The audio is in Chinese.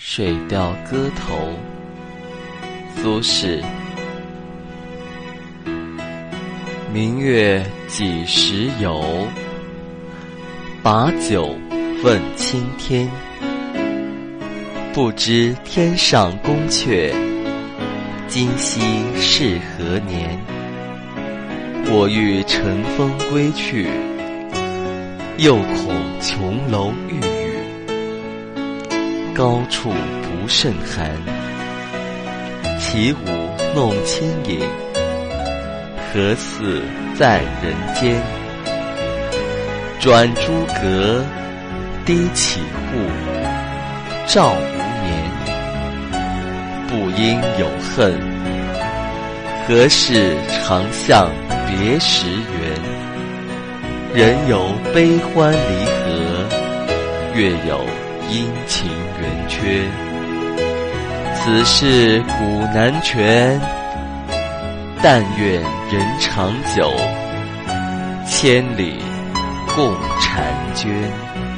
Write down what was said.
水调歌头》，苏轼。明月几时有？把酒问青天。不知天上宫阙，今夕是何年？我欲乘风归去，又恐琼楼玉宇，高处不胜寒。起舞弄清影，何似在人间？转朱阁，低绮户，照无眠。不应有恨，何事长向别时圆？人有悲欢离合，月有阴晴圆缺。此事古难全，但愿人长久，千里共婵娟。